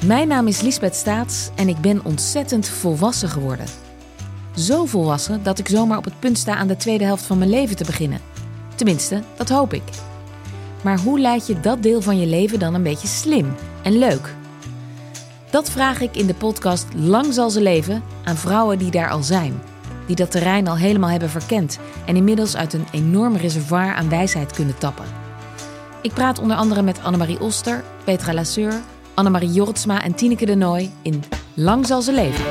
Mijn naam is Liesbeth Staats en ik ben ontzettend volwassen geworden. Zo volwassen dat ik zomaar op het punt sta aan de tweede helft van mijn leven te beginnen. Tenminste, dat hoop ik. Maar hoe leid je dat deel van je leven dan een beetje slim en leuk? Dat vraag ik in de podcast Lang zal ze leven aan vrouwen die daar al zijn. Die dat terrein al helemaal hebben verkend en inmiddels uit een enorm reservoir aan wijsheid kunnen tappen. Ik praat onder andere met Annemarie Oster, Petra Lasseur, Annemarie Jortsma en Tineke de Nooy in Lang zal ze leven.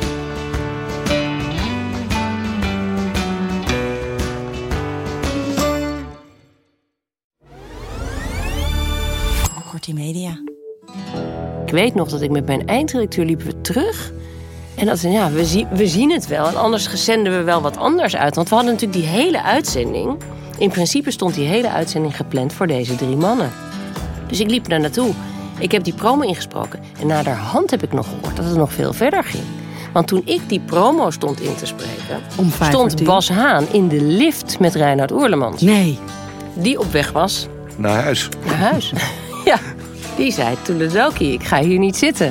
Media. Ik weet nog dat ik met mijn eindredacteur liepen we terug. En dat we zien het wel. En anders zenden we wel wat anders uit. Want we hadden natuurlijk die hele uitzending. In principe stond die hele uitzending gepland voor deze 3 mannen. Dus ik liep daar naartoe. Ik heb die promo ingesproken. En naderhand heb ik nog gehoord dat het nog veel verder ging. Want toen ik die promo stond in te spreken, stond Bas Haan in de lift met Reinoud Oerlemans. Nee. Die op weg was. Naar huis. Naar huis. Ja, die zei toeledoki, ik ga hier niet zitten.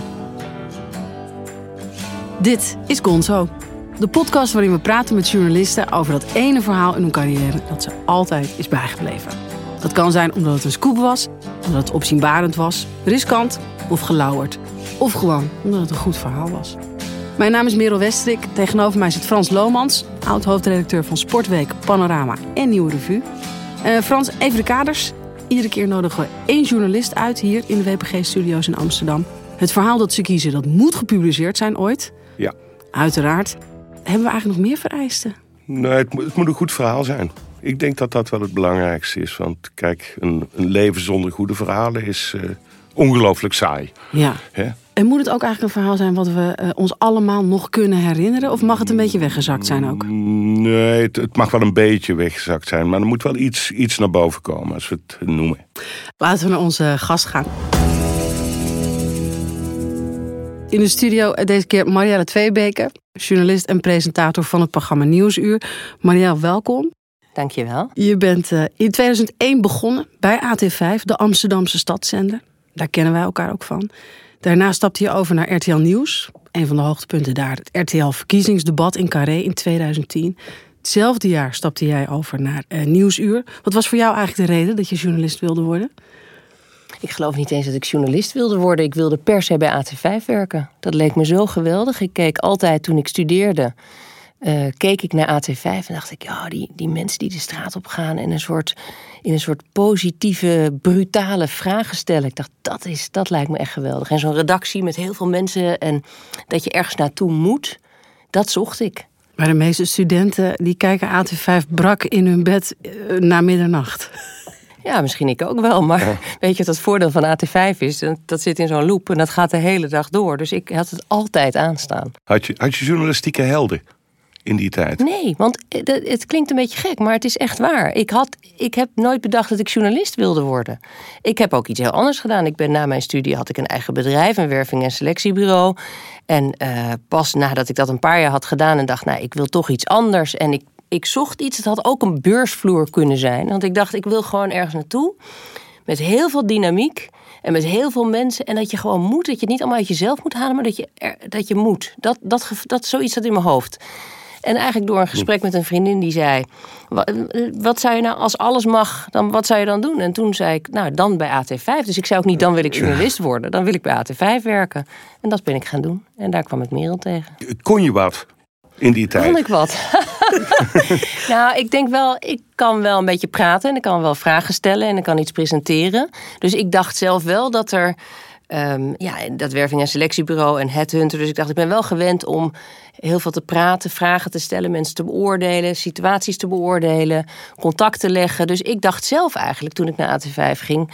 Dit is Gonzo. De podcast waarin we praten met journalisten over dat ene verhaal in hun carrière dat ze altijd is bijgebleven. Dat kan zijn omdat het een scoop was, omdat het opzienbarend was, riskant of gelauwerd. Of gewoon omdat het een goed verhaal was. Mijn naam is Merel Westrik. Tegenover mij zit Frans Lomans, oud-hoofdredacteur van Sportweek, Panorama en Nieuwe Revue. Frans, even de kaders. Iedere keer nodigen we 1 journalist uit hier in de WPG-studio's in Amsterdam. Het verhaal dat ze kiezen, dat moet gepubliceerd zijn ooit. Ja. Uiteraard. Hebben we eigenlijk nog meer vereisten? Nee, het moet een goed verhaal zijn. Ik denk dat dat wel het belangrijkste is. Want kijk, een leven zonder goede verhalen is ongelooflijk saai. Ja. Hè? En moet het ook eigenlijk een verhaal zijn wat we ons allemaal nog kunnen herinneren? Of mag het een beetje weggezakt zijn ook? Nee, het mag wel een beetje weggezakt zijn. Maar er moet wel iets naar boven komen, als we het noemen. Laten we naar onze gast gaan. In de studio deze keer Marielle Tweebeke, journalist en presentator van het programma Nieuwsuur. Marielle, welkom. Dankjewel. Je bent in 2001 begonnen bij AT5, de Amsterdamse stadszender. Daar kennen wij elkaar ook van. Daarna stapte je over naar RTL Nieuws. Een van de hoogtepunten daar, het RTL-verkiezingsdebat in Carré in 2010. Hetzelfde jaar stapte jij over naar Nieuwsuur. Wat was voor jou eigenlijk de reden dat je journalist wilde worden? Ik geloof niet eens dat ik journalist wilde worden. Ik wilde per se bij AT5 werken. Dat leek me zo geweldig. Ik keek altijd, toen ik studeerde, keek ik naar AT5 en dacht ik, ja, die mensen die de straat op gaan en in een soort positieve, brutale vragen stellen. Ik dacht, dat lijkt me echt geweldig. En zo'n redactie met heel veel mensen en dat je ergens naartoe moet, dat zocht ik. Maar de meeste studenten die kijken AT5 brak in hun bed na middernacht. Ja, misschien ik ook wel. Maar weet je wat het voordeel van AT5 is? Dat zit in zo'n loop en dat gaat de hele dag door. Dus ik had het altijd aanstaan. Had je journalistieke helden in die tijd? Nee, want het klinkt een beetje gek, maar het is echt waar. Ik heb nooit bedacht dat ik journalist wilde worden. Ik heb ook iets heel anders gedaan. Na mijn studie had ik een eigen bedrijf, een werving- en selectiebureau. En pas nadat ik dat een paar jaar had gedaan en dacht, ik wil toch iets anders. En ik zocht iets, het had ook een beursvloer kunnen zijn. Want ik dacht, ik wil gewoon ergens naartoe. Met heel veel dynamiek en met heel veel mensen. En dat je gewoon moet, dat je het niet allemaal uit jezelf moet halen, maar dat je moet. Dat zoiets zat in mijn hoofd. En eigenlijk door een gesprek met een vriendin die zei, wat zou je nou, als alles mag, dan wat zou je dan doen? En toen zei ik, dan bij AT5. Dus ik zei ook niet, dan wil ik journalist worden. Dan wil ik bij AT5 werken. En dat ben ik gaan doen. En daar kwam ik Merel tegen. Kon je wat in die tijd? Kon ik wat? Nou, ik denk wel, ik kan wel een beetje praten en ik kan wel vragen stellen en ik kan iets presenteren. Dus ik dacht zelf wel dat er, dat werving- en selectiebureau en headhunter. Dus ik dacht, ik ben wel gewend om heel veel te praten, vragen te stellen, mensen te beoordelen, situaties te beoordelen, contact te leggen. Dus ik dacht zelf eigenlijk, toen ik naar AT5 ging,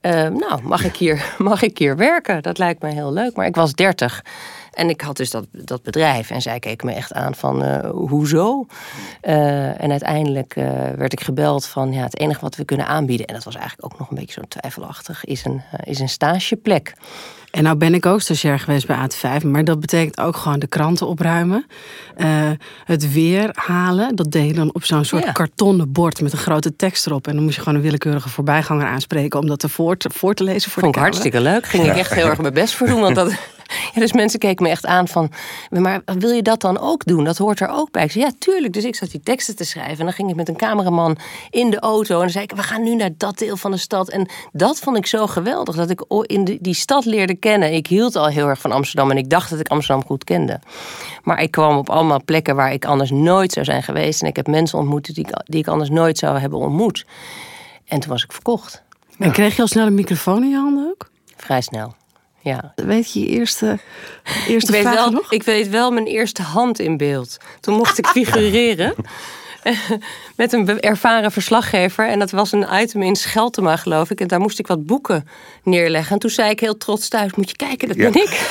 mag ik hier werken? Dat lijkt me heel leuk. Maar ik was 30. En ik had dus dat bedrijf. En zij keek me echt aan van, hoezo? En uiteindelijk werd ik gebeld van, het enige wat we kunnen aanbieden, en dat was eigenlijk ook nog een beetje zo twijfelachtig, is een stageplek. En nou ben ik ook stagiair geweest bij AT5, maar dat betekent ook gewoon de kranten opruimen. Het weer halen, dat deed je dan op zo'n soort kartonnen bord met een grote tekst erop. En dan moest je gewoon een willekeurige voorbijganger aanspreken om dat voor te lezen voor Vond de ik hartstikke leuk. Ging ik echt heel erg mijn best voor doen, want dat... Ja, dus mensen keken me echt aan van, maar wil je dat dan ook doen? Dat hoort er ook bij. Ik zei, ja, tuurlijk. Dus ik zat die teksten te schrijven. En dan ging ik met een cameraman in de auto. En dan zei ik, we gaan nu naar dat deel van de stad. En dat vond ik zo geweldig, dat ik in die stad leerde kennen. Ik hield al heel erg van Amsterdam en ik dacht dat ik Amsterdam goed kende. Maar ik kwam op allemaal plekken waar ik anders nooit zou zijn geweest. En ik heb mensen ontmoet die ik anders nooit zou hebben ontmoet. En toen was ik verkocht. En kreeg je al snel een microfoon in je handen ook? Vrij snel. Ja. Weet je je eerste vraag nog? Ik weet wel mijn eerste hand in beeld. Toen mocht ik figureren met een ervaren verslaggever. En dat was een item in Scheltema, geloof ik. En daar moest ik wat boeken neerleggen. En toen zei ik heel trots thuis, moet je kijken, dat ben ik.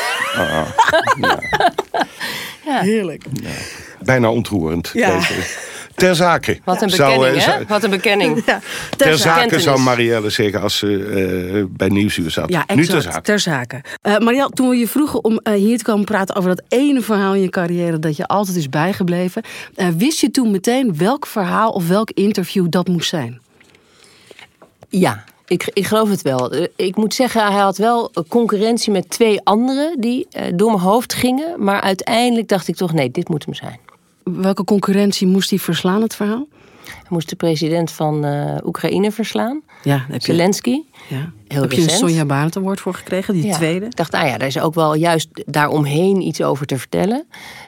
Ja. Heerlijk. Ja. Bijna ontroerend. Ja. Ter zake. Wat een bekenning, hè? Wat een bekenning. Ja. Ter zake zou Marielle zeggen als ze bij Nieuwsuur zat. Ja, exact. Nu ter zake. Marielle, toen we je vroegen om hier te komen praten over dat ene verhaal in je carrière dat je altijd is bijgebleven, wist je toen meteen welk verhaal of welk interview dat moest zijn? Ja. Ik geloof het wel. Ik moet zeggen, hij had wel concurrentie met 2 anderen die door mijn hoofd gingen. Maar uiteindelijk dacht ik toch, nee, dit moet hem zijn. Welke concurrentie moest hij verslaan, het verhaal? Hij moest de president van Oekraïne verslaan. Ja, Zelensky. Ja. Heel heb recent. Je een Sonja Barend Award voor gekregen, die tweede? Ik dacht, daar is ook wel juist daaromheen iets over te vertellen.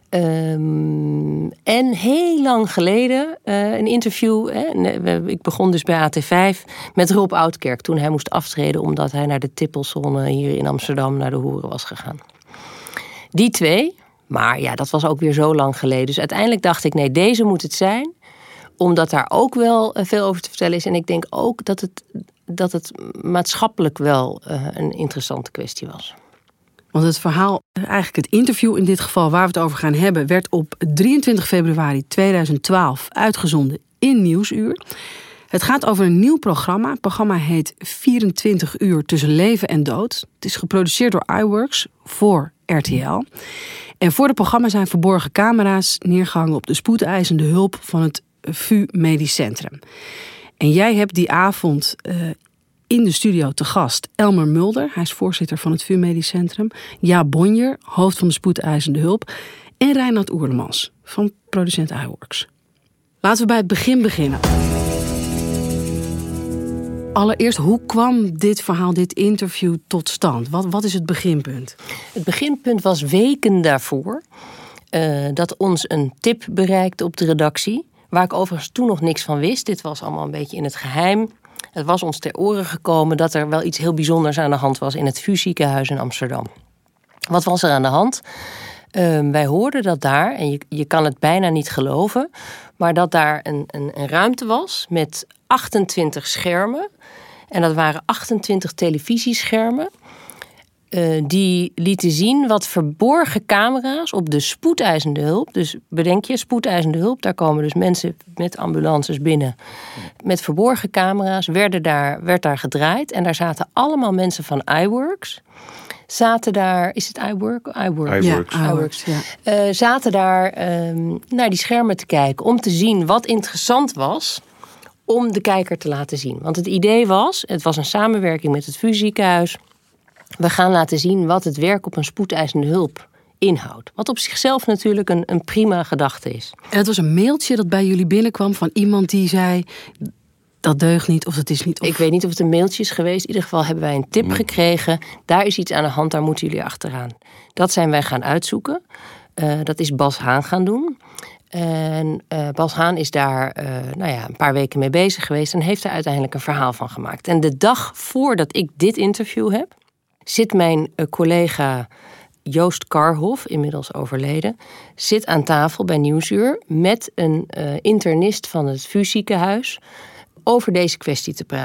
En heel lang geleden een interview. Ik begon dus bij AT5 met Rob Oudkerk toen hij moest aftreden omdat hij naar de tippelzone hier in Amsterdam naar de hoeren was gegaan. Die 2, maar ja, dat was ook weer zo lang geleden. Dus uiteindelijk dacht ik, nee, deze moet het zijn. Omdat daar ook wel veel over te vertellen is. En ik denk ook dat het maatschappelijk wel een interessante kwestie was. Want het verhaal, eigenlijk het interview in dit geval waar we het over gaan hebben, werd op 23 februari 2012 uitgezonden in Nieuwsuur. Het gaat over een nieuw programma. Het programma heet 24 uur tussen leven en dood. Het is geproduceerd door iWorks voor RTL. En voor het programma zijn verborgen camera's neergehangen op de spoedeisende hulp van het VU Medisch Centrum. En jij hebt die avond in de studio te gast Elmer Mulder. Hij is voorzitter van het VU Medisch Centrum. Jaap Bonjer, hoofd van de spoedeisende hulp. En Reinhard Oerlemans van producent iWorks. Laten we bij het begin beginnen. Allereerst, hoe kwam dit verhaal, dit interview tot stand? Wat is het beginpunt? Het beginpunt was weken daarvoor dat ons een tip bereikte op de redactie, waar ik overigens toen nog niks van wist. Dit was allemaal een beetje in het geheim. Het was ons ter oren gekomen dat er wel iets heel bijzonders aan de hand was in het VU ziekenhuis in Amsterdam. Wat was er aan de hand? Wij hoorden dat daar, en je kan het bijna niet geloven, maar dat daar een ruimte was met 28 schermen. En dat waren 28 televisieschermen. Die lieten zien wat verborgen camera's op de spoedeisende hulp. Dus bedenk je, spoedeisende hulp, daar komen dus mensen met ambulances binnen. Met verborgen camera's werd daar gedraaid. En daar zaten allemaal mensen van iWorks. Zaten daar, is het iWorks? iWorks, ja. Zaten daar naar die schermen te kijken om te zien wat interessant was om de kijker te laten zien. Want het idee was, het was een samenwerking met het VU ziekenhuis. We gaan laten zien wat het werk op een spoedeisende hulp inhoudt. Wat op zichzelf natuurlijk een prima gedachte is. En het was een mailtje dat bij jullie binnenkwam van iemand die zei, dat deugt niet of dat is niet. Of... Ik weet niet of het een mailtje is geweest. In ieder geval hebben wij een tip gekregen. Daar is iets aan de hand, daar moeten jullie achteraan. Dat zijn wij gaan uitzoeken. Dat is Bas Haan gaan doen. En Bas Haan is daar een paar weken mee bezig geweest en heeft er uiteindelijk een verhaal van gemaakt. En de dag voordat ik dit interview heb, zit mijn collega Joost Karhoff, inmiddels overleden, zit aan tafel bij Nieuwsuur met een internist van het VU ziekenhuis over deze kwestie te praten.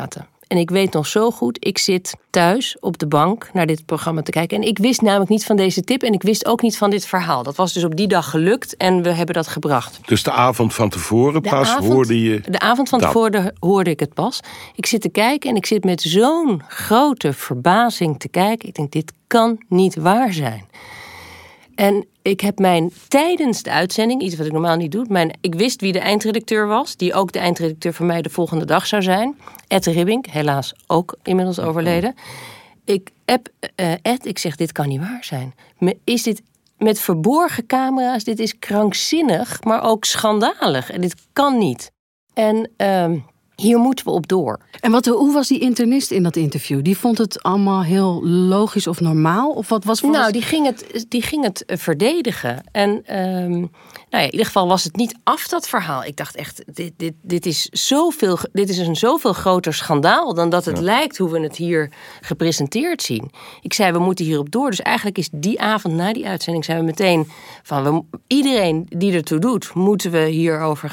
En ik weet nog zo goed, ik zit thuis op de bank naar dit programma te kijken. En ik wist namelijk niet van deze tip en ik wist ook niet van dit verhaal. Dat was dus op die dag gelukt en we hebben dat gebracht. Dus de avond van tevoren hoorde je... De avond van tevoren hoorde ik het pas. Ik zit te kijken en ik zit met zo'n grote verbazing te kijken. Ik denk, dit kan niet waar zijn. En ik heb tijdens de uitzending, iets wat ik normaal niet doe... ik wist wie de eindredacteur was, die ook de eindredacteur van mij de volgende dag zou zijn. Ed Ribbink, helaas ook inmiddels overleden. Ik heb Ed, ik zeg, dit kan niet waar zijn. Is dit met verborgen camera's, dit is krankzinnig, maar ook schandalig. En dit kan niet. En hier moeten we op door. En hoe was die internist in dat interview? Die vond het allemaal heel logisch of normaal? Of wat was die ging het verdedigen. En in ieder geval was het niet af, dat verhaal. Ik dacht echt, dit is een zoveel groter schandaal dan dat het lijkt hoe we het hier gepresenteerd zien. Ik zei, we moeten hierop door. Dus eigenlijk is die avond na die uitzending zijn we meteen van iedereen die ertoe doet, moeten we hierover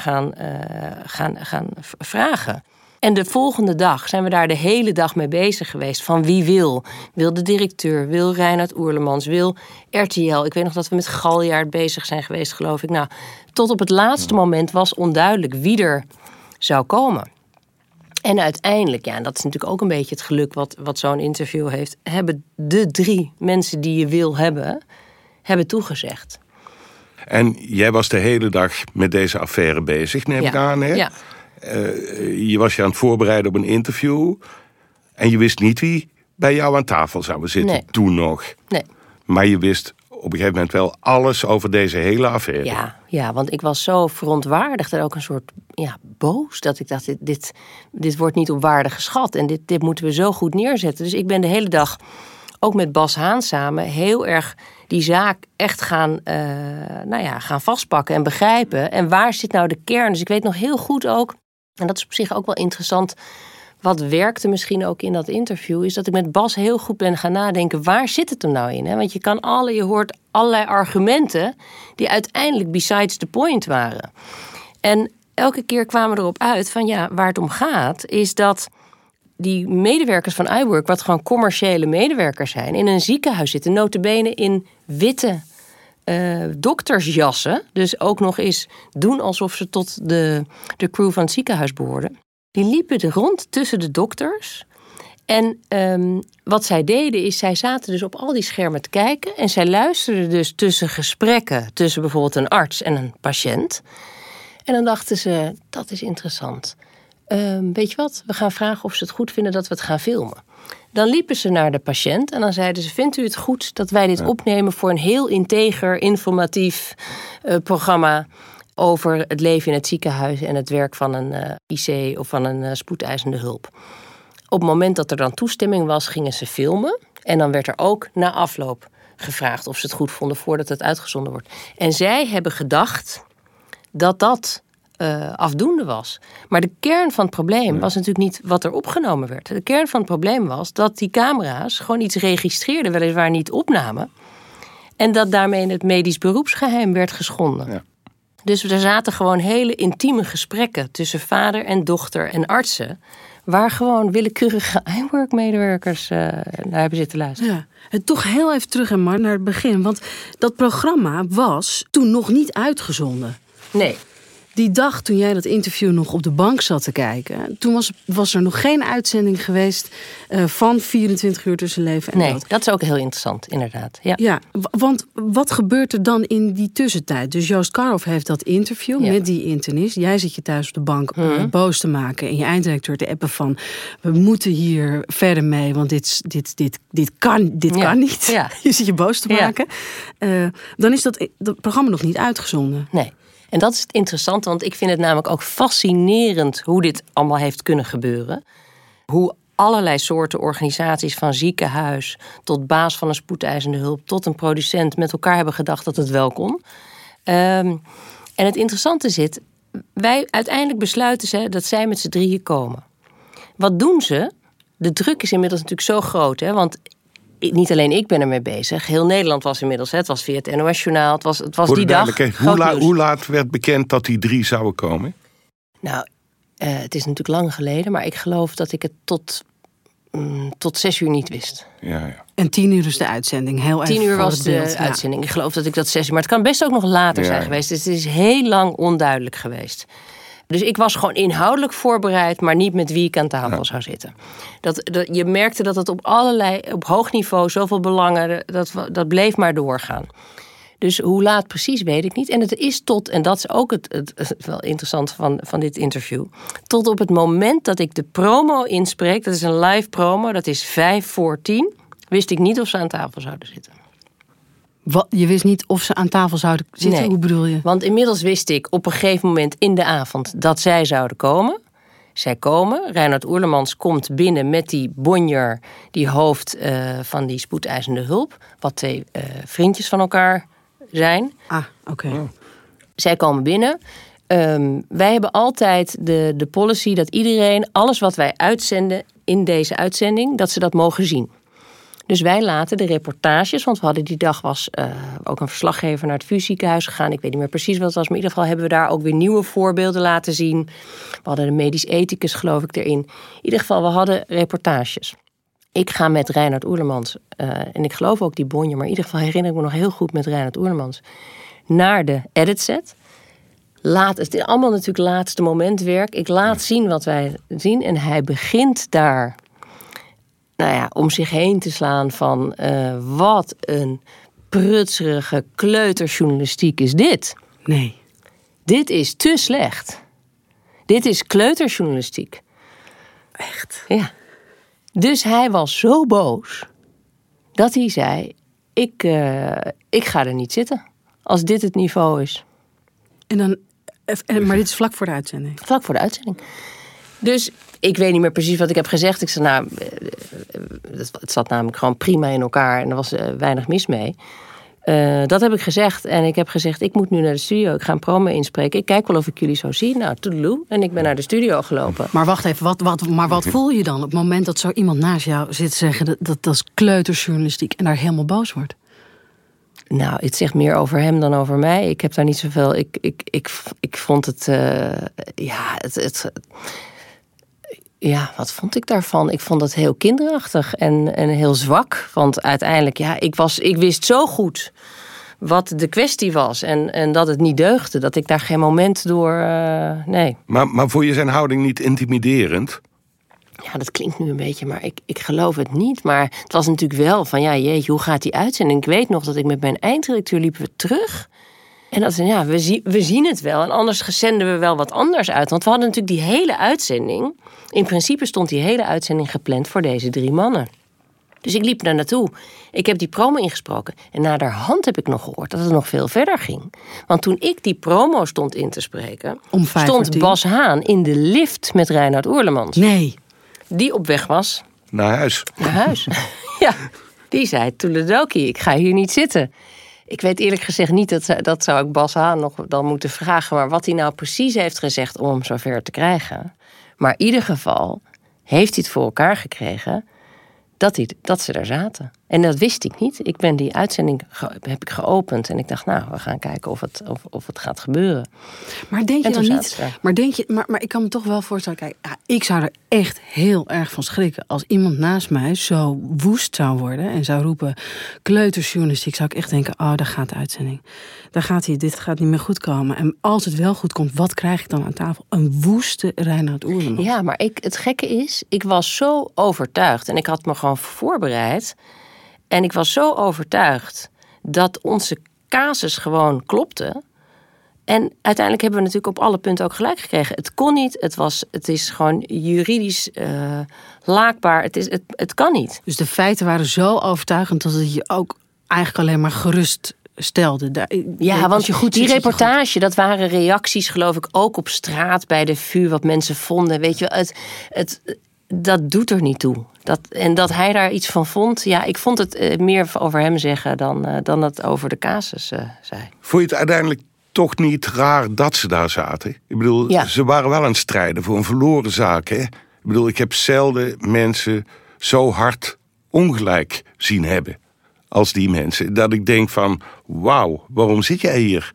gaan vragen. En de volgende dag zijn we daar de hele dag mee bezig geweest. Van wie wil? Wil de directeur? Wil Reinhard Oerlemans? Wil RTL? Ik weet nog dat we met Galjaard bezig zijn geweest, geloof ik. Nou, tot op het laatste moment was onduidelijk wie er zou komen. En uiteindelijk, en dat is natuurlijk ook een beetje het geluk wat zo'n interview heeft, hebben de 3 mensen die je wil hebben toegezegd. En jij was de hele dag met deze affaire bezig, neem ik aan, hè? Ja. Je was je aan het voorbereiden op een interview. En je wist niet wie bij jou aan tafel zou zitten toen nog. Nee. Maar je wist op een gegeven moment wel alles over deze hele affaire. Ja, want ik was zo verontwaardigd en ook een soort boos. Dat ik dacht, dit wordt niet op waarde geschat. En dit moeten we zo goed neerzetten. Dus ik ben de hele dag, ook met Bas Haan samen, heel erg die zaak echt gaan vastpakken en begrijpen. En waar zit nou de kern? Dus ik weet nog heel goed ook, en dat is op zich ook wel interessant, wat werkte misschien ook in dat interview, is dat ik met Bas heel goed ben gaan nadenken, waar zit het er nou in? Hè? Want je hoort allerlei argumenten die uiteindelijk besides the point waren. En elke keer kwamen we erop uit van waar het om gaat, is dat die medewerkers van iWork, wat gewoon commerciële medewerkers zijn, in een ziekenhuis zitten, nota bene in witte doktersjassen. Dus ook nog eens doen alsof ze tot de crew van het ziekenhuis behoorden. Die liepen er rond tussen de dokters. En wat zij deden is, zij zaten dus op al die schermen te kijken. En zij luisterden dus tussen gesprekken tussen bijvoorbeeld een arts en een patiënt. En dan dachten ze, dat is interessant. Weet je wat, we gaan vragen of ze het goed vinden dat we het gaan filmen. Dan liepen ze naar de patiënt en dan zeiden ze, vindt u het goed dat wij dit opnemen voor een heel integer, informatief programma over het leven in het ziekenhuis en het werk van een IC of van een spoedeisende hulp. Op het moment dat er dan toestemming was, gingen ze filmen. En dan werd er ook na afloop gevraagd of ze het goed vonden voordat het uitgezonden wordt. En zij hebben gedacht dat afdoende was. Maar de kern van het probleem was natuurlijk niet wat er opgenomen werd. De kern van het probleem was dat die camera's gewoon iets registreerden, weliswaar niet opnamen. En dat daarmee het medisch beroepsgeheim werd geschonden. Ja. Dus er zaten gewoon hele intieme gesprekken tussen vader en dochter en artsen, waar gewoon willekeurige iWork-medewerkers naar hebben zitten luisteren. Ja. En toch heel even terug naar het begin. Want dat programma was toen nog niet uitgezonden. Nee. Die dag toen jij dat interview nog op de bank zat te kijken, toen was er nog geen uitzending geweest van 24 uur tussen leven en dood. Nee, dat is ook heel interessant, inderdaad. Ja, want wat gebeurt er dan in die tussentijd? Dus Joost Karhoff heeft dat interview met die internist. Jij zit je thuis op de bank boos te maken en je eindredacteur te appen van, we moeten hier verder mee, want dit kan niet. Ja. Je zit je boos te maken. Dan is dat programma nog niet uitgezonden. Nee. En dat is het interessante, want ik vind het namelijk ook fascinerend hoe dit allemaal heeft kunnen gebeuren. Hoe allerlei soorten organisaties, van ziekenhuis tot baas van een spoedeisende hulp tot een producent, met elkaar hebben gedacht dat het wel kon. En het interessante zit, wij uiteindelijk besluiten ze dat zij met z'n drieën komen. Wat doen ze? De druk is inmiddels natuurlijk zo groot, hè, want niet alleen ik ben ermee bezig. Heel Nederland was inmiddels. Het was via het NOS-journaal. Het was die dag. Hoe laat werd bekend dat die 3 zouden komen? Nou, Het is natuurlijk lang geleden, maar ik geloof dat ik het tot 6 uur niet wist. Ja. En 10 uur is de uitzending. Heel erg 10 uur was de beeld. uitzending. Ik geloof dat ik dat 6 uur... Maar het kan best ook nog later zijn geweest. Dus het is heel lang onduidelijk geweest. Dus ik was gewoon inhoudelijk voorbereid, maar niet met wie ik aan tafel zou zitten. Je merkte dat het op hoog niveau zoveel belangen, dat bleef maar doorgaan. Dus hoe laat precies, weet ik niet. En het is en dat is ook het wel interessant van dit interview, tot op het moment dat ik de promo inspreek, dat is een live promo, dat is 5:10, wist ik niet of ze aan tafel zouden zitten. Je wist niet of ze aan tafel zouden zitten? Nee, hoe bedoel je? Want inmiddels wist ik op een gegeven moment in de avond dat zij zouden komen. Zij komen. Reinhard Oerlemans komt binnen met die bonjer, die hoofd van die spoedeisende hulp. Wat 2 vriendjes van elkaar zijn. Ah, oké. Oh. Zij komen binnen. Wij hebben altijd de policy dat iedereen, alles wat wij uitzenden in deze uitzending, dat ze dat mogen zien. Dus wij laten de reportages, want we hadden die dag ook een verslaggever naar het VU ziekenhuis gegaan. Ik weet niet meer precies wat het was, maar in ieder geval hebben we daar ook weer nieuwe voorbeelden laten zien. We hadden de medisch ethicus, geloof ik, erin. In ieder geval, we hadden reportages. Ik ga met Reinhard Oerlemans, en ik geloof ook die bonje, maar in ieder geval herinner ik me nog heel goed met Reinhard Oerlemans, naar de editset. Het is allemaal natuurlijk laatste momentwerk. Ik laat zien wat wij zien en hij begint daar om zich heen te slaan van wat een prutserige kleuterjournalistiek is dit. Nee. Dit is te slecht. Dit is kleuterjournalistiek. Echt? Ja. Dus hij was zo boos dat hij zei, ik ga er niet zitten als dit het niveau is. Maar dit is vlak voor de uitzending? Vlak voor de uitzending. Dus ik weet niet meer precies wat ik heb gezegd. Ik zei, het zat namelijk gewoon prima in elkaar en er was weinig mis mee. Dat heb ik gezegd. En ik heb gezegd, ik moet nu naar de studio. Ik ga een promo inspreken. Ik kijk wel of ik jullie zo zie. Nou, toedeloe. En ik ben naar de studio gelopen. Maar wacht even, wat voel je dan op het moment dat zo iemand naast jou zit te zeggen dat is kleutersjournalistiek en daar helemaal boos wordt? Nou, het zegt meer over hem dan over mij. Ik heb daar niet zoveel... Ik vond het... wat vond ik daarvan? Ik vond het heel kinderachtig en heel zwak. Want uiteindelijk, ik wist zo goed wat de kwestie was. En dat het niet deugde. Dat ik daar geen moment door... nee. Maar vond je zijn houding niet intimiderend? Ja, dat klinkt nu een beetje, maar ik geloof het niet. Maar het was natuurlijk wel van, jeetje, hoe gaat die uitzending? Ik weet nog dat ik met mijn eindredacteur liepen we terug. En dat we zien het wel. En anders zenden we wel wat anders uit. Want we hadden natuurlijk die hele uitzending. In principe stond die hele uitzending gepland voor deze 3 mannen. Dus ik liep daar naartoe. Ik heb die promo ingesproken. En naderhand heb ik nog gehoord dat het nog veel verder ging. Want toen ik die promo stond in te spreken, stond Bas Haan in de lift met Reinhard Oerlemans. Nee. Die op weg was. Naar huis. Naar huis. Ja, die zei, toeledoki, ik ga hier niet zitten. Ik weet eerlijk gezegd niet, dat zou ik Bas Haan nog dan moeten vragen, maar wat hij nou precies heeft gezegd om hem zover te krijgen. Maar in ieder geval heeft hij het voor elkaar gekregen dat ze daar zaten. En dat wist ik niet. Ik ben die uitzending heb ik geopend en ik dacht, we gaan kijken of het gaat gebeuren. Maar denk je dan niet? Maar ik kan me toch wel voorstellen, kijk, ik zou er echt heel erg van schrikken als iemand naast mij zo woest zou worden en zou roepen kleutersjournalistiek, zou ik echt denken, daar gaat de uitzending. Dit gaat niet meer goed komen. En als het wel goed komt, wat krijg ik dan aan tafel? Een woeste Reinhard Oerlemans. Ja, maar het gekke is, ik was zo overtuigd en ik had me gewoon voorbereid. En ik was zo overtuigd dat onze casus gewoon klopte. En uiteindelijk hebben we natuurlijk op alle punten ook gelijk gekregen. Het kon niet, het is gewoon juridisch laakbaar. Het kan niet. Dus de feiten waren zo overtuigend dat het je ook eigenlijk alleen maar gerust stelde. Want die reportage, dat waren reacties geloof ik ook op straat bij de VU, wat mensen vonden. Weet je, dat doet er niet toe. Dat hij daar iets van vond. Ja, ik vond het meer over hem zeggen dan het over de casus zei. Vond je het uiteindelijk toch niet raar dat ze daar zaten? Ik bedoel, Ze waren wel aan het strijden voor een verloren zaak. Hè? Ik bedoel, ik heb zelden mensen zo hard ongelijk zien hebben als die mensen. Dat ik denk van, wauw, waarom zit jij hier?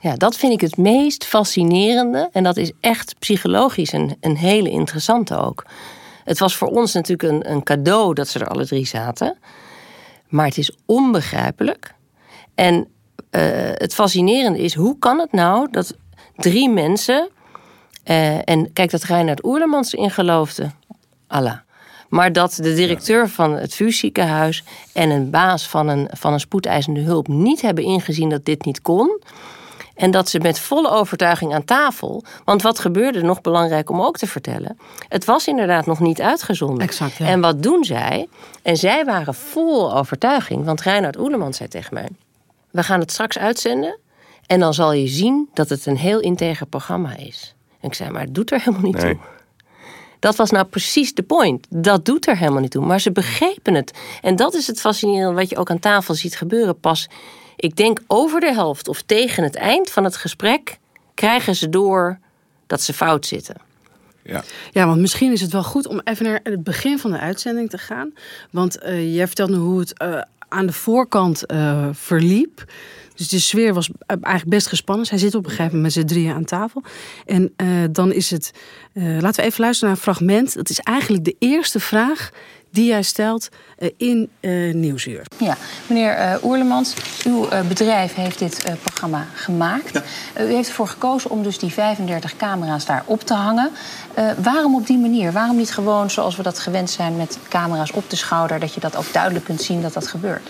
Ja, dat vind ik het meest fascinerende. En dat is echt psychologisch een hele interessante ook. Het was voor ons natuurlijk een cadeau dat ze er alle 3 zaten. Maar het is onbegrijpelijk. En het fascinerende is, hoe kan het nou dat 3 mensen... en kijk, dat Reinhard Oerlemans erin geloofde. Allah. Maar dat de directeur van het VU ziekenhuis en een baas van een spoedeisende hulp niet hebben ingezien dat dit niet kon. En dat ze met volle overtuiging aan tafel... Want wat gebeurde, nog belangrijk om ook te vertellen... Het was inderdaad nog niet uitgezonden. Exact, ja. En wat doen zij? En zij waren vol overtuiging. Want Reinhard Oerlemans zei tegen mij... We gaan het straks uitzenden... en dan zal je zien dat het een heel integer programma is. En ik zei, maar het doet er helemaal niet toe. Dat was nou precies de point. Dat doet er helemaal niet toe. Maar ze begrepen het. En dat is het fascinerende wat je ook aan tafel ziet gebeuren. Pas, ik denk over de helft of tegen het eind van het gesprek... krijgen ze door dat ze fout zitten. Ja, want misschien is het wel goed om even naar het begin van de uitzending te gaan. Want jij vertelt nu hoe het aan de voorkant verliep. Dus de sfeer was eigenlijk best gespannen. Zij zitten op een gegeven moment met z'n 3 aan tafel. En dan is het... laten we even luisteren naar een fragment. Dat is eigenlijk de eerste vraag die jij stelt in Nieuwsuur. Ja, meneer Oerlemans, uw bedrijf heeft dit programma gemaakt. Ja. U heeft ervoor gekozen om dus die 35 camera's daar op te hangen. Waarom op die manier? Waarom niet gewoon zoals we dat gewend zijn met camera's op de schouder... dat je dat ook duidelijk kunt zien dat dat gebeurt?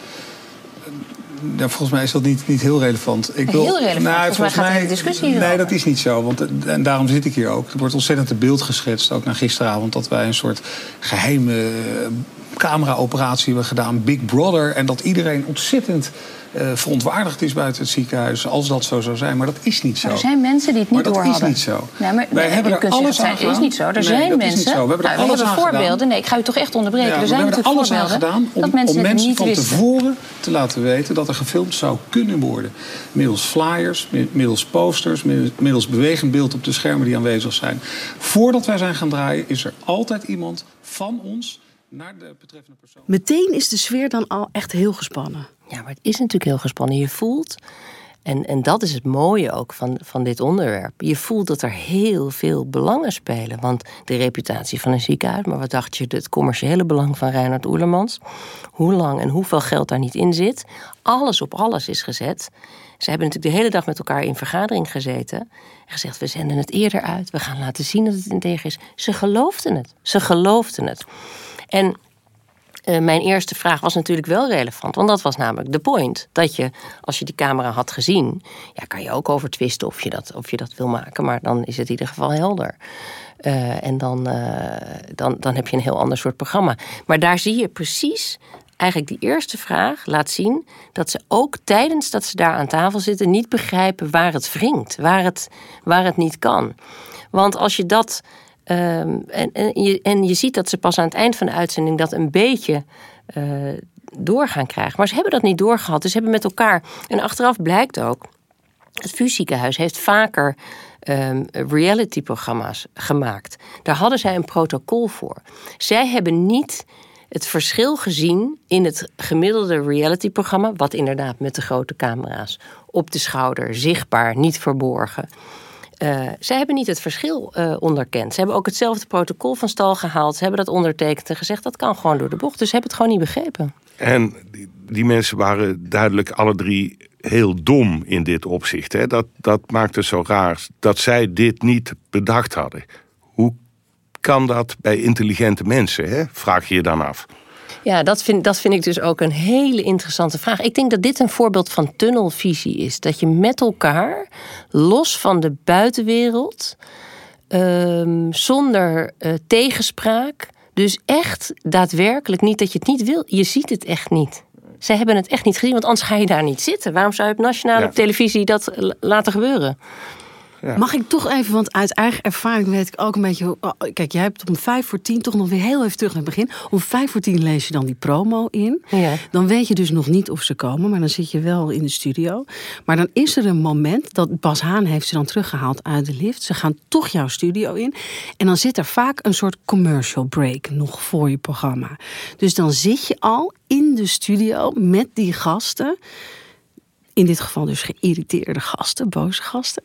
Ja, volgens mij is dat niet heel relevant. Heel relevant? Volgens mij gaat de discussie hierover. Nee, dat is niet zo. En daarom zit ik hier ook. Er wordt ontzettend een beeld geschetst, ook na gisteravond... dat wij een soort geheime camera-operatie hebben gedaan, Big Brother... en dat iedereen ontzettend verontwaardigd is buiten het ziekenhuis... als dat zo zou zijn. Maar dat is niet zo. Maar er zijn mensen die het niet doorhadden. Maar dat is niet zo. Nee, maar wij hebben er alles aan gedaan. Het is niet zo. Er zijn mensen... We hebben er alles aan voorbeelden. gedaan. Nee, ik ga u toch echt onderbreken. Ja, er zijn we hebben er alles aan gedaan om mensen van tevoren te laten weten... dat er gefilmd zou kunnen worden. Middels flyers, middels posters... middels bewegend beeld op de schermen die aanwezig zijn. Voordat wij zijn gaan draaien is er altijd iemand van ons... naar de betreffende persoon. Meteen is de sfeer dan al echt heel gespannen. Ja, maar het is natuurlijk heel gespannen. Je voelt, en dat is het mooie ook van dit onderwerp... je voelt dat er heel veel belangen spelen. Want de reputatie van een ziekenhuis... maar wat dacht je, het commerciële belang van Reinhard Oerlemans... hoe lang en hoeveel geld daar niet in zit... alles op alles is gezet... Ze hebben natuurlijk de hele dag met elkaar in vergadering gezeten... en gezegd, we zenden het eerder uit... we gaan laten zien dat het integer is. Ze geloofden het. En mijn eerste vraag was natuurlijk wel relevant... want dat was namelijk de point. Dat je, als je die camera had gezien... ja, kan je ook over twisten of je dat wil maken... maar dan is het in ieder geval helder. En dan heb je een heel ander soort programma. Maar daar zie je precies... eigenlijk die eerste vraag laat zien dat ze ook tijdens dat ze daar aan tafel zitten... niet begrijpen waar het wringt, waar het niet kan. Want als je dat... En je ziet dat ze pas aan het eind van de uitzending... dat een beetje doorgaan krijgen. Maar ze hebben dat niet doorgehad. Dus ze hebben met elkaar... En achteraf blijkt ook... het VU ziekenhuis heeft vaker... reality-programma's gemaakt. Daar hadden zij een protocol voor. Zij hebben niet... het verschil gezien in het gemiddelde reality-programma... wat inderdaad met de grote camera's op de schouder, zichtbaar, niet verborgen. Zij hebben niet het verschil onderkend. Ze hebben ook hetzelfde protocol van stal gehaald. Ze hebben dat ondertekend en gezegd, dat kan gewoon door de bocht. Dus ze hebben het gewoon niet begrepen. En die mensen waren duidelijk alle 3 heel dom in dit opzicht. Hè? Dat maakt het zo raar dat zij dit niet bedacht hadden. Hoe kan dat bij intelligente mensen, hè? Vraag je je dan af. Ja, dat vind ik dus ook een hele interessante vraag. Ik denk dat dit een voorbeeld van tunnelvisie is. Dat je met elkaar, los van de buitenwereld... zonder tegenspraak... dus echt daadwerkelijk niet dat je het niet wil. Je ziet het echt niet. Zij hebben het echt niet gezien, want anders ga je daar niet zitten. Waarom zou je op nationale televisie dat laten gebeuren? Ja. Mag ik toch even, want uit eigen ervaring weet ik ook een beetje... Kijk, jij hebt om 9:55 toch nog weer heel even terug naar het begin. Om 9:55 lees je dan die promo in. Ja. Dan weet je dus nog niet of ze komen, maar dan zit je wel in de studio. Maar dan is er een moment dat Bas Haan heeft ze dan teruggehaald uit de lift. Ze gaan toch jouw studio in. En dan zit er vaak een soort commercial break nog voor je programma. Dus dan zit je al in de studio met die gasten... in dit geval dus geïrriteerde gasten, boze gasten,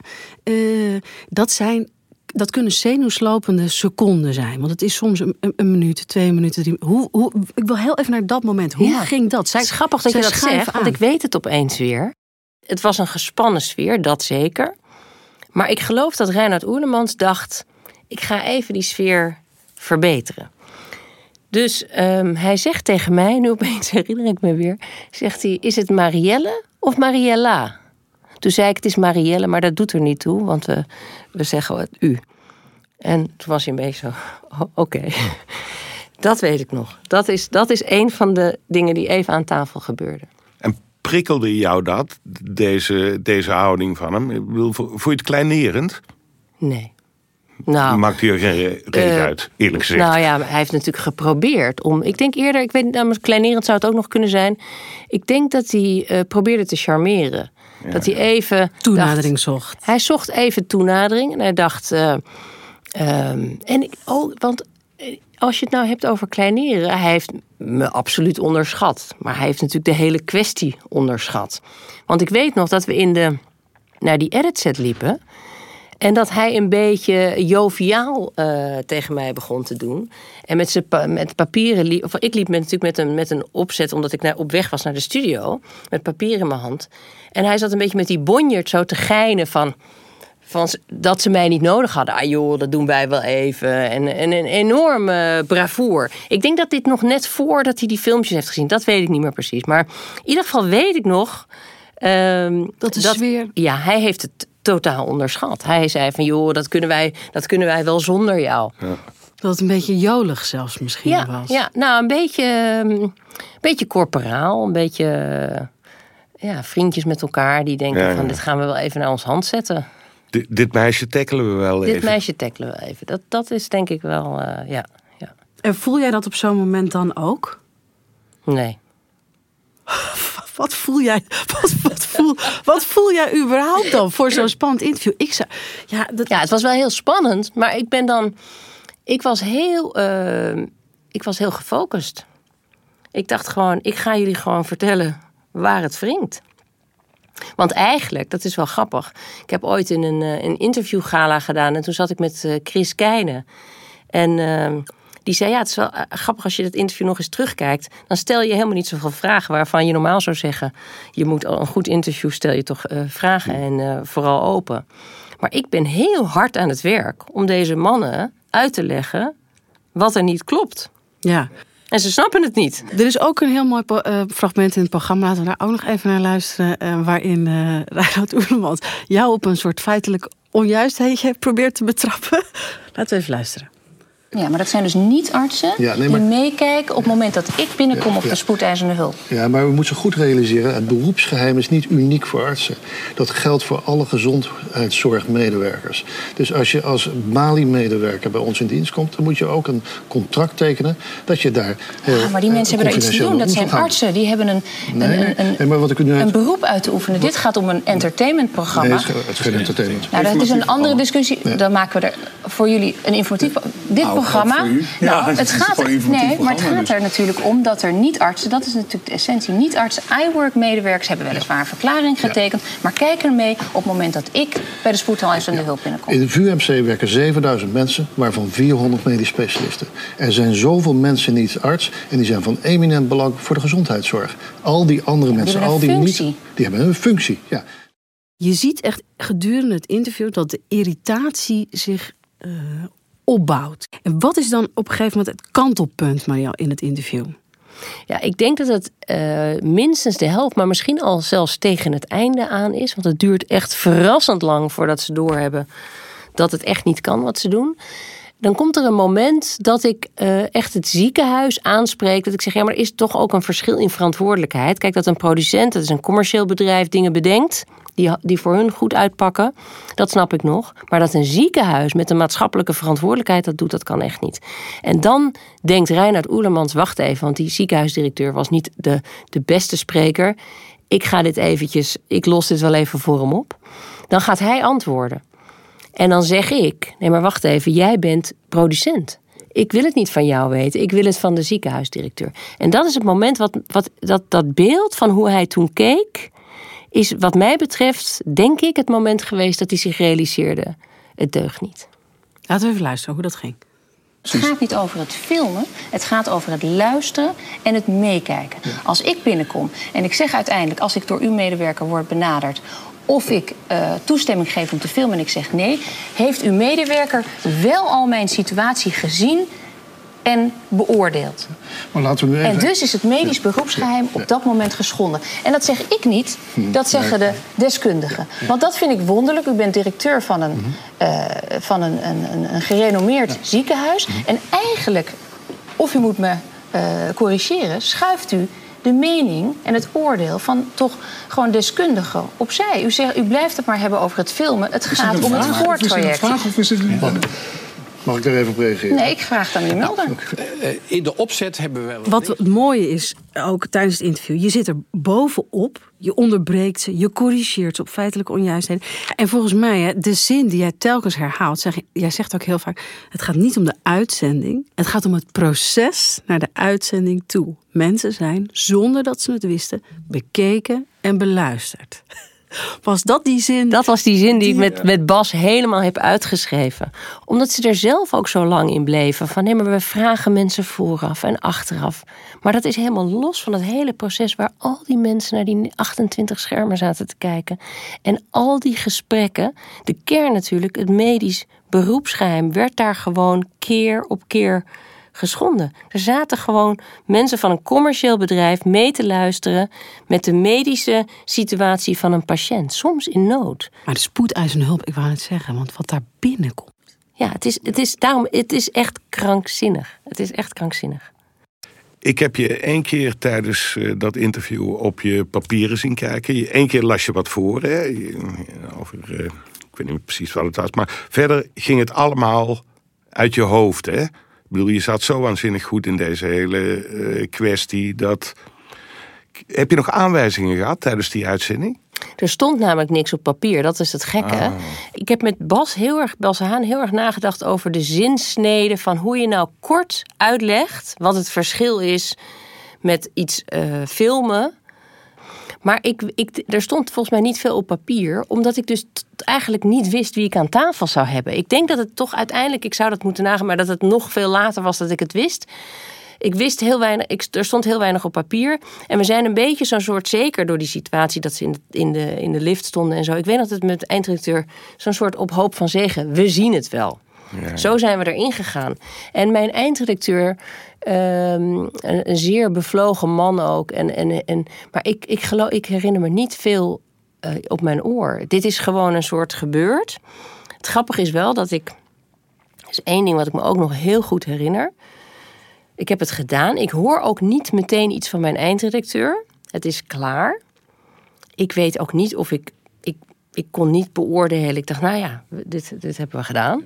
dat kunnen zenuwslopende seconden zijn. Want het is soms een minuut, 2 minuten, 3 minuten. Ik wil heel even naar dat moment. Hoe ging dat? Het is grappig dat je dat zegt, want ik weet het opeens weer. Het was een gespannen sfeer, dat zeker. Maar ik geloof dat Reinoud Oerlemans dacht, ik ga even die sfeer verbeteren. Dus hij zegt tegen mij, nu opeens herinner ik me weer, zegt hij, is het Marielle of Mariella? Toen zei ik, het is Marielle, maar dat doet er niet toe, want we zeggen het u. En toen was hij een beetje zo, oké. Dat weet ik nog. Dat is een van de dingen die even aan tafel gebeurde. En prikkelde jou dat, deze houding van hem? Vond je het kleinerend? Nee. Nou, maakt hij er geen reet uit, eerlijk gezegd. Nou ja, hij heeft natuurlijk geprobeerd om... Ik denk eerder, ik weet niet, kleinerend zou het ook nog kunnen zijn. Ik denk dat hij probeerde te charmeren. Ja. Dat hij even... Toenadering zocht. Hij zocht even toenadering en hij dacht... want als je het nou hebt over kleineren... Hij heeft me absoluut onderschat. Maar hij heeft natuurlijk de hele kwestie onderschat. Want ik weet nog dat we naar die editset liepen... En dat hij een beetje joviaal tegen mij begon te doen. En met papieren liep... Of ik liep natuurlijk met een opzet... omdat ik op weg was naar de studio. Met papier in mijn hand. En hij zat een beetje met die bonjert zo te geinen van dat ze mij niet nodig hadden. Ah joh, dat doen wij wel even. En een enorme bravoer. Ik denk dat dit nog net voordat hij die filmpjes heeft gezien. Dat weet ik niet meer precies. Maar in ieder geval weet ik nog... dat is weer... Ja, hij heeft het... totaal onderschat. Hij zei van, joh, dat kunnen wij wel zonder jou. Ja. Dat het een beetje jolig zelfs misschien was. Ja, nou, een beetje corporaal. Een beetje vriendjes met elkaar die denken van, dit gaan we wel even naar ons hand zetten. Dit meisje tackelen we wel even. Dit meisje tackelen we even. Dat is denk ik wel, ja. En voel jij dat op zo'n moment dan ook? Nee. Wat voel jij? Wat voel jij überhaupt dan voor zo'n spannend interview? Het was wel heel spannend, maar ik was heel gefocust. Ik dacht gewoon, ik ga jullie gewoon vertellen waar het wringt. Want eigenlijk, dat is wel grappig. Ik heb ooit in een interviewgala gedaan en toen zat ik met Chris Keijne. En die zei, het is wel grappig als je dat interview nog eens terugkijkt. Dan stel je helemaal niet zoveel vragen waarvan je normaal zou zeggen. Je moet al een goed interview, stel je toch vragen en vooral open. Maar ik ben heel hard aan het werk om deze mannen uit te leggen wat er niet klopt. Ja. En ze snappen het niet. Er is ook een heel mooi fragment in het programma. Laten we daar ook nog even naar luisteren. Waarin Reinoud Oerlemans jou op een soort feitelijk onjuistheidje probeert te betrappen. Laten we even luisteren. Ja, maar dat zijn dus niet artsen die meekijken op het moment dat ik binnenkom op de spoedeisende hulp. Ja, maar we moeten goed realiseren, het beroepsgeheim is niet uniek voor artsen. Dat geldt voor alle gezondheidszorgmedewerkers. Dus als je als Mali-medewerker bij ons in dienst komt, dan moet je ook een contract tekenen dat je daar... maar die mensen hebben daar iets te doen. Dat zijn artsen. Die hebben een beroep uit te oefenen. Dit gaat om een entertainmentprogramma. Nee, het is geen entertainment. Nou, dat is een andere discussie. Nee. Dan maken we er voor jullie een informatief... programma. Het gaat er natuurlijk om dat er niet-artsen, dat is natuurlijk de essentie, niet-artsen, iWork-medewerkers hebben weliswaar een verklaring getekend, maar kijken ermee op het moment dat ik bij de spoedeisende hulp binnenkom. In de VUMC werken 7000 mensen, waarvan 400 medisch specialisten. Er zijn zoveel mensen niet arts en die zijn van eminent belang voor de gezondheidszorg. Al die andere mensen, die hebben een functie. Ja. Je ziet echt gedurende het interview dat de irritatie zich opbouwt. En wat is dan op een gegeven moment het kantelpunt, Marielle, in het interview? Ja, ik denk dat het minstens de helft, maar misschien al zelfs tegen het einde aan is. Want het duurt echt verrassend lang voordat ze doorhebben dat het echt niet kan wat ze doen. Dan komt er een moment dat ik echt het ziekenhuis aanspreek. Dat ik zeg, ja, maar er is toch ook een verschil in verantwoordelijkheid. Kijk, dat een producent, dat is een commercieel bedrijf, dingen bedenkt die voor hun goed uitpakken. Dat snap ik nog. Maar dat een ziekenhuis met een maatschappelijke verantwoordelijkheid dat doet, dat kan echt niet. En dan denkt Reinoud Oerlemans, wacht even, want die ziekenhuisdirecteur was niet de beste spreker. Ik los dit wel even voor hem op. Dan gaat hij antwoorden. En dan zeg ik, nee, maar wacht even, jij bent producent. Ik wil het niet van jou weten, ik wil het van de ziekenhuisdirecteur. En dat is het moment dat beeld van hoe hij toen keek is wat mij betreft, denk ik, het moment geweest dat hij zich realiseerde. Het deugt niet. Laten we even luisteren hoe dat ging. Het gaat niet over het filmen, het gaat over het luisteren en het meekijken. Ja. Als ik binnenkom en ik zeg uiteindelijk, als ik door uw medewerker word benaderd, of ik toestemming geef om te filmen en ik zeg nee, heeft uw medewerker wel al mijn situatie gezien en beoordeeld. Maar laten we nu even... En dus is het medisch beroepsgeheim op dat moment geschonden. En dat zeg ik niet, dat zeggen de deskundigen. Want dat vind ik wonderlijk. U bent directeur van een gerenommeerd ziekenhuis. En eigenlijk, of u moet me corrigeren, schuift u de mening en het oordeel van toch gewoon deskundigen opzij. U blijft het maar hebben over het filmen. Het gaat om het voortraject. Is het een vraag of is het een... Mag ik daar even op reageren? Nee, ik vraag dan meneer Mulder. In de opzet hebben we... Wat het mooie is, ook tijdens het interview, je zit er bovenop, je onderbreekt ze, je corrigeert ze op feitelijke onjuistheden. En volgens mij, de zin die jij telkens herhaalt, jij zegt ook heel vaak, het gaat niet om de uitzending, het gaat om het proces naar de uitzending toe. Mensen zijn, zonder dat ze het wisten, bekeken en beluisterd. Was dat die zin? Dat was die zin die ik met Bas helemaal heb uitgeschreven. Omdat ze er zelf ook zo lang in bleven. Van nee, maar we vragen mensen vooraf en achteraf. Maar dat is helemaal los van het hele proces waar al die mensen naar die 28 schermen zaten te kijken. En al die gesprekken, de kern natuurlijk, het medisch beroepsgeheim, werd daar gewoon keer op keer geschonden. Er zaten gewoon mensen van een commercieel bedrijf mee te luisteren met de medische situatie van een patiënt. Soms in nood. Maar de spoedeisende hulp, ik wou het zeggen, want wat daar binnenkomt. Ja, het is echt krankzinnig. Het is echt krankzinnig. Ik heb je 1 keer tijdens dat interview op je papieren zien kijken. 1 keer las je wat voor, hè? Over, ik weet niet precies wat het was. Maar verder ging het allemaal uit je hoofd, hè? Ik bedoel, je zat zo waanzinnig goed in deze hele kwestie. Heb je nog aanwijzingen gehad tijdens die uitzending? Er stond namelijk niks op papier, dat is het gekke. Ik heb met Bas Haan heel erg nagedacht over de zinsnede van hoe je nou kort uitlegt wat het verschil is met iets filmen. Maar er stond volgens mij niet veel op papier, omdat ik dus eigenlijk niet wist wie ik aan tafel zou hebben. Ik denk dat het toch uiteindelijk, ik zou dat moeten nagaan, maar dat het nog veel later was dat ik het wist. Ik wist heel weinig, er stond heel weinig op papier. En we zijn een beetje zo'n soort, zeker door die situatie dat ze in de lift stonden en zo. Ik weet dat het met de eindredacteur zo'n soort op hoop van zeggen, we zien het wel. Ja. Zo zijn we erin gegaan. En mijn eindredacteur, een zeer bevlogen man ook. Maar ik herinner me niet veel op mijn oor. Dit is gewoon een soort gebeurd. Het grappige is wel dat er is 1 ding wat ik me ook nog heel goed herinner. Ik heb het gedaan. Ik hoor ook niet meteen iets van mijn eindredacteur. Het is klaar. Ik weet ook niet of ik kon niet beoordelen. Ik dacht, nou ja, dit hebben we gedaan.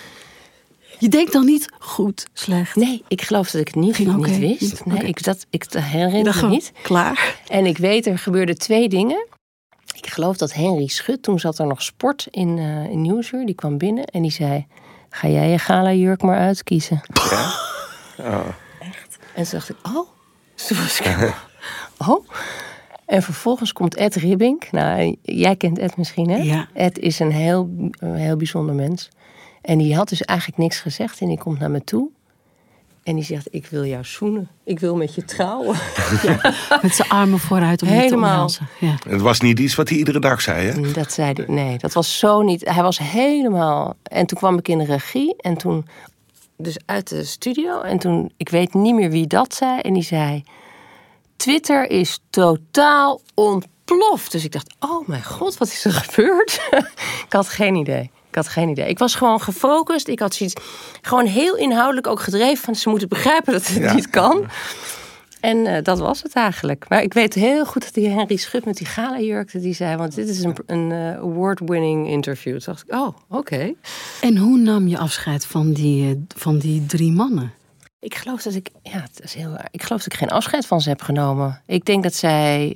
Je denkt dan niet goed, slecht? Nee, ik geloof dat ik het niet wist. Nee, ik herinner me niet. Klaar. En ik weet, er gebeurden 2 dingen. Ik geloof dat Henry Schut, toen zat er nog sport in Nieuwsuur. Die kwam binnen en die zei, ga jij je gala-jurk maar uitkiezen. Ja? Oh. Echt? En toen dacht ik, oh. Toen was ik, oh. En vervolgens komt Ed Ribbink. Nou, jij kent Ed misschien, hè? Ja. Ed is een heel bijzonder mens. En die had dus eigenlijk niks gezegd. En die komt naar me toe. En die zegt, ik wil jou zoenen. Ik wil met je trouwen. Ja. Met zijn armen vooruit om je te omhelzen. Ja. Het was niet iets wat hij iedere dag zei, hè? Dat zei hij. Nee, dat was zo niet. Hij was helemaal... En toen kwam ik in de regie. En toen dus uit de studio. En toen, ik weet niet meer wie dat zei. En die zei, Twitter is totaal ontploft. Dus ik dacht, oh mijn god, wat is er gebeurd? Ik had geen idee. Ik was gewoon gefocust. Ik had zoiets gewoon heel inhoudelijk ook gedreven van ze moeten begrijpen dat het niet kan. En dat was het eigenlijk. Maar ik weet heel goed dat die Henry Schut met die gala-jurk die zei, want dit is een award-winning interview. Toen dacht ik, oh, oké. En hoe nam je afscheid van die 3 mannen? Ik geloof dat ik geen afscheid van ze heb genomen. Ik denk dat ze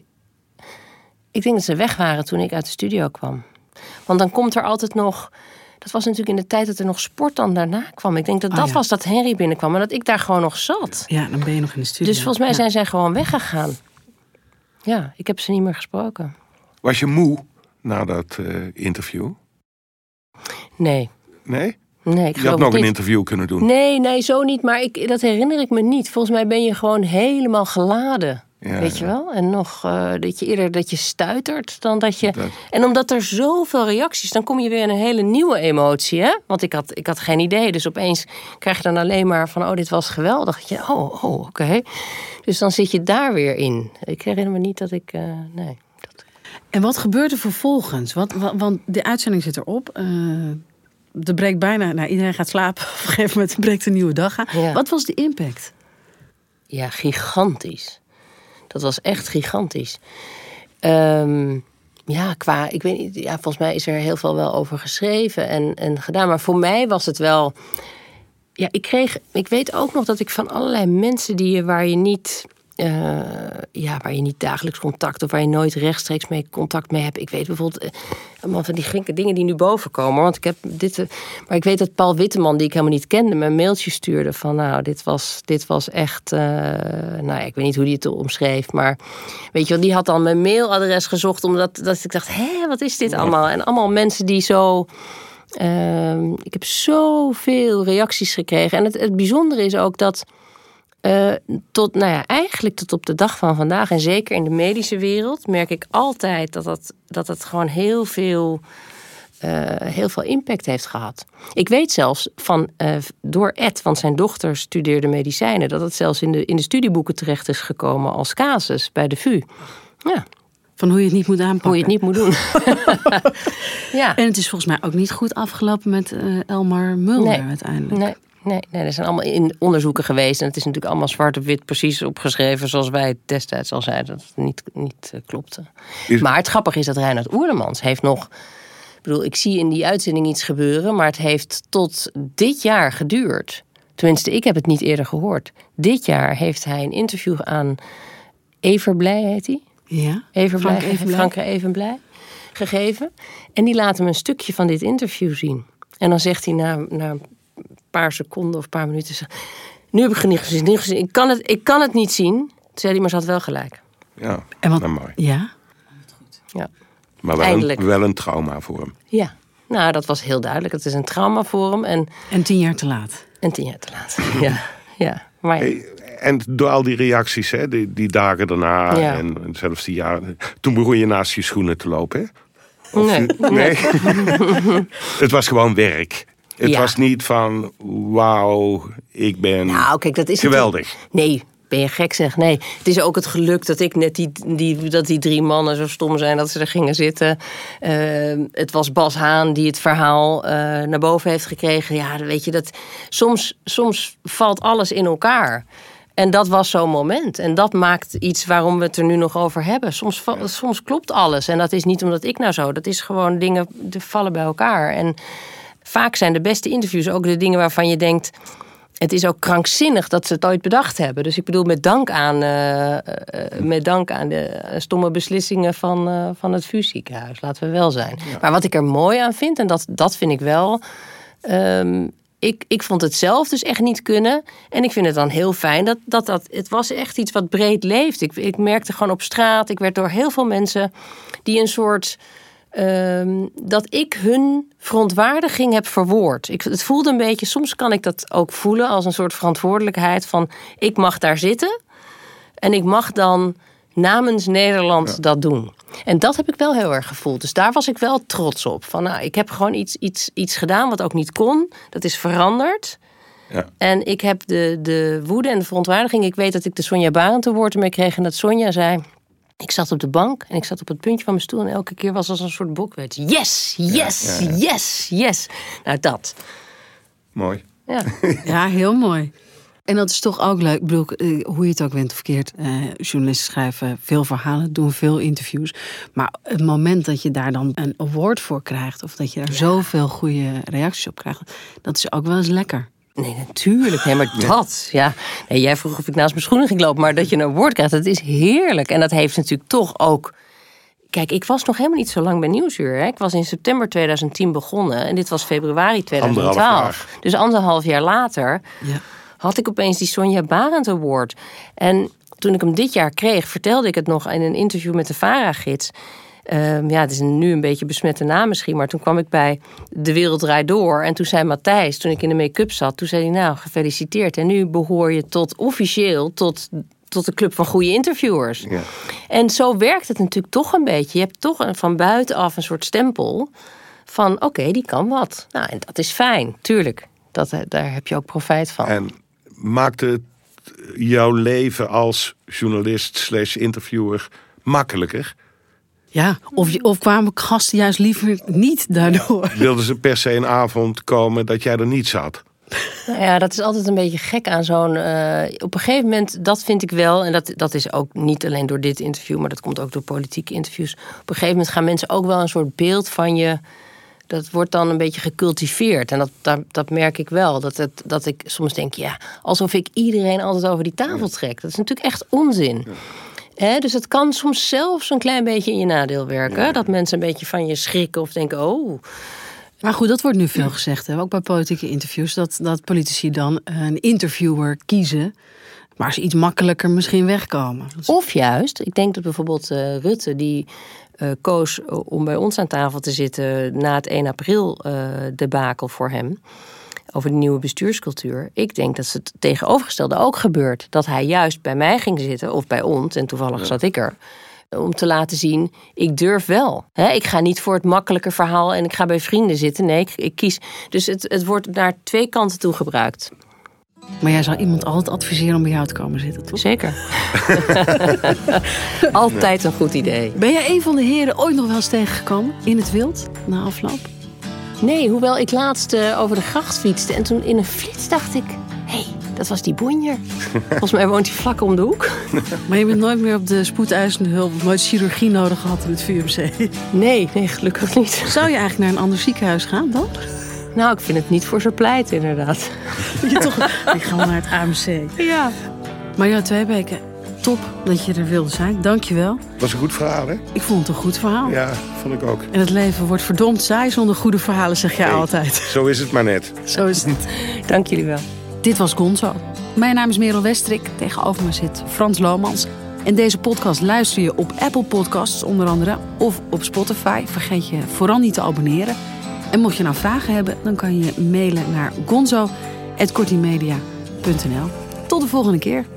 weg waren toen ik uit de studio kwam. Want dan komt er altijd nog... Dat was natuurlijk in de tijd dat er nog sport dan daarna kwam. Ik denk dat was dat Henry binnenkwam. En dat ik daar gewoon nog zat. Ja, dan ben je nog in de studio. Dus volgens mij zijn zij gewoon weggegaan. Ja, ik heb ze niet meer gesproken. Was je moe na dat interview? Nee. Nee? Nee, ik je had nog een interview kunnen doen. Nee, zo niet. Maar dat herinner ik me niet. Volgens mij ben je gewoon helemaal geladen. Ja, weet je wel? En nog dat je eerder dat je stuitert dan dat je... En omdat er zoveel reacties, dan kom je weer in een hele nieuwe emotie. Hè? Want ik had geen idee. Dus opeens krijg je dan alleen maar van... dit was geweldig. Oké. Dus dan zit je daar weer in. Ik herinner me niet dat ik... nee. En wat gebeurt er vervolgens? Want de uitzending zit erop. Er breekt bijna... iedereen gaat slapen. Op een gegeven moment breekt een nieuwe dag aan. Ja. Wat was de impact? Ja, gigantisch. Dat was echt gigantisch. Ik weet niet. Ja, volgens mij is er heel veel wel over geschreven en gedaan. Maar voor mij was het wel... Ja, ik weet ook nog dat ik van allerlei mensen waar je niet dagelijks contact of waar je nooit rechtstreeks contact mee hebt. Ik weet bijvoorbeeld allemaal van die gekke dingen die nu boven komen. Want ik heb maar ik weet dat Paul Witteman, die ik helemaal niet kende, me een mailtje stuurde van dit was echt... ik weet niet hoe hij het omschreef, maar weet je wel, die had dan mijn mailadres gezocht omdat ik dacht, wat is dit allemaal? En allemaal mensen die zo... ik heb zoveel reacties gekregen. En het bijzondere is ook dat eigenlijk tot op de dag van vandaag, en zeker in de medische wereld, merk ik altijd dat het gewoon heel veel impact heeft gehad. Ik weet zelfs door Ed, want zijn dochter studeerde medicijnen, dat het zelfs in de studieboeken terecht is gekomen als casus bij de VU. Ja. Van hoe je het niet moet aanpakken. Hoe je het niet moet doen. Ja. En het is volgens mij ook niet goed afgelopen met Elmar Mulder uiteindelijk. Nee, er zijn allemaal onderzoeken geweest. En het is natuurlijk allemaal zwart op wit precies opgeschreven zoals wij het destijds al zeiden. Dat het niet klopte. Maar het grappige is dat Reinhard Oerlemans heeft nog... Ik zie in die uitzending iets gebeuren, maar het heeft tot dit jaar geduurd. Tenminste, ik heb het niet eerder gehoord. Dit jaar heeft hij een interview aan Everblij, heet hij? Ja, Frank Evenblij gegeven. En die laat hem een stukje van dit interview zien. En dan zegt hij na een paar seconden of een paar minuten... Nu heb ik niet gezien. Ik kan het niet zien. Toen zei hij, maar ze had wel gelijk. Ja, en mooi. Ja? Ja. Maar wel een trauma voor hem. Ja, dat was heel duidelijk. Het is een trauma voor hem. En 10 jaar te laat. Ja. Maar... Hey, en door al die reacties, hè, die dagen daarna en zelfs die jaren... Toen begon je naast je schoenen te lopen, hè? Nee. Het was gewoon werk. Het was niet van, wauw, ik ben dat is geweldig. Nee, ben je gek zeg? Nee, het is ook het geluk dat ik net dat die 3 mannen zo stom zijn dat ze er gingen zitten. Het was Bas Haan die het verhaal naar boven heeft gekregen. Ja, weet je, soms valt alles in elkaar. En dat was zo'n moment. En dat maakt iets waarom we het er nu nog over hebben. Soms klopt alles. En dat is niet omdat ik zo. Dat is gewoon dingen die vallen bij elkaar. En vaak zijn de beste interviews ook de dingen waarvan je denkt... Het is ook krankzinnig dat ze het ooit bedacht hebben. Dus ik bedoel, met dank aan de stomme beslissingen van het VU ziekenhuis. Laten we wel zijn. Ja. Maar wat ik er mooi aan vind, en dat vind ik wel... Ik vond het zelf dus echt niet kunnen. En ik vind het dan heel fijn dat het was echt iets wat breed leeft. Ik merkte gewoon op straat, ik werd door heel veel mensen die een soort... dat ik hun verontwaardiging heb verwoord. Het voelde een beetje, soms kan ik dat ook voelen als een soort verantwoordelijkheid van... ik mag daar zitten en ik mag dan namens Nederland dat doen. En dat heb ik wel heel erg gevoeld. Dus daar was ik wel trots op. Van, ik heb gewoon iets gedaan wat ook niet kon. Dat is veranderd. Ja. En ik heb de woede en de verontwaardiging. Ik weet dat ik de Sonja Barend Award mee kreeg en dat Sonja zei... Ik zat op de bank en ik zat op het puntje van mijn stoel... en elke keer was als een soort bokwet. Yes. Nou, dat. Mooi. Ja. Ja, heel mooi. En dat is toch ook leuk. Ik bedoel, hoe je het ook bent of verkeerd. Journalisten schrijven veel verhalen, doen veel interviews. Maar het moment dat je daar dan een award voor krijgt... of dat je daar zoveel goede reacties op krijgt... dat is ook wel eens lekker. Nee, natuurlijk. Nee, maar dat, ja. Nee, jij vroeg of ik naast mijn schoenen ging lopen... maar dat je een award krijgt, dat is heerlijk. En dat heeft natuurlijk toch ook... Kijk, ik was nog helemaal niet zo lang bij Nieuwsuur. Hè. Ik was in september 2010 begonnen... en dit was februari 2012. Dus 1,5 jaar later... Ja. Had ik opeens die Sonja Barend Award. En toen ik hem dit jaar kreeg, vertelde ik het nog in een interview met de VARA-gids. Het is nu een beetje besmette naam misschien, maar toen kwam ik bij De Wereld Draait Door. En toen zei Matthijs, toen ik in de make-up zat, toen zei hij, nou, gefeliciteerd. En nu behoor je officieel tot de club van goede interviewers. Ja. En zo werkt het natuurlijk toch een beetje. Je hebt toch van buitenaf een soort stempel van, oké, die kan wat. Nou, en dat is fijn, tuurlijk. Daar heb je ook profijt van. En maakt het jouw leven als journalist / interviewer makkelijker? Ja, of kwamen gasten juist liever niet daardoor? Wilden ze per se een avond komen dat jij er niet zat? Nou ja, dat is altijd een beetje gek aan zo'n... op een gegeven moment, dat vind ik wel... en dat is ook niet alleen door dit interview... maar dat komt ook door politieke interviews. Op een gegeven moment gaan mensen ook wel een soort beeld van je... dat wordt dan een beetje gecultiveerd. En dat merk ik wel. Dat ik soms denk, ja, alsof ik iedereen altijd over die tafel trek. Dat is natuurlijk echt onzin. Ja. Dus het kan soms zelfs een klein beetje in je nadeel werken. Ja. Dat mensen een beetje van je schrikken of denken, oh... Maar goed, dat wordt nu veel gezegd, hè? Ook bij politieke interviews, dat politici dan een interviewer kiezen, maar ze iets makkelijker misschien wegkomen. Of juist, ik denk dat bijvoorbeeld Rutte, die koos om bij ons aan tafel te zitten na het 1 april debakel voor hem, over de nieuwe bestuurscultuur. Ik denk dat het tegenovergestelde ook gebeurt. Dat hij juist bij mij ging zitten, of bij ons, en toevallig zat ik er, om te laten zien, ik durf wel. Ik ga niet voor het makkelijke verhaal en ik ga bij vrienden zitten. Nee, ik kies. Dus het wordt naar 2 kanten toe gebruikt. Maar jij zou iemand altijd adviseren om bij jou te komen zitten, toch? Zeker. Altijd een goed idee. Ben jij een van de heren ooit nog wel eens tegengekomen in het wild, na afloop? Nee, hoewel ik laatst over de gracht fietste en toen in een flits dacht ik, hey, dat was die bonjer. Volgens mij woont hij vlak om de hoek. Maar je bent nooit meer op de spoedeisende hulp, nooit chirurgie nodig gehad in het VUMC? Nee, gelukkig niet. Zou je eigenlijk naar een ander ziekenhuis gaan dan? Nou, ik vind het niet voor zijn pleit, inderdaad. Ik ga wel naar het AMC. Ja. Marjolein Tweebeke, top dat je er wilde zijn. Dank je wel. Was een goed verhaal, hè? Ik vond het een goed verhaal. Ja, vond ik ook. En het leven wordt verdomd saai zonder goede verhalen, zeg jij altijd. Zo is het maar net. Zo is het. Dank jullie wel. Dit was Gonzo. Mijn naam is Merel Westrik. Tegenover me zit Frans Lomans. En deze podcast luister je op Apple Podcasts onder andere of op Spotify. Vergeet je vooral niet te abonneren. En mocht je nou vragen hebben, dan kan je mailen naar gonzo@kortimedia.nl. Tot de volgende keer.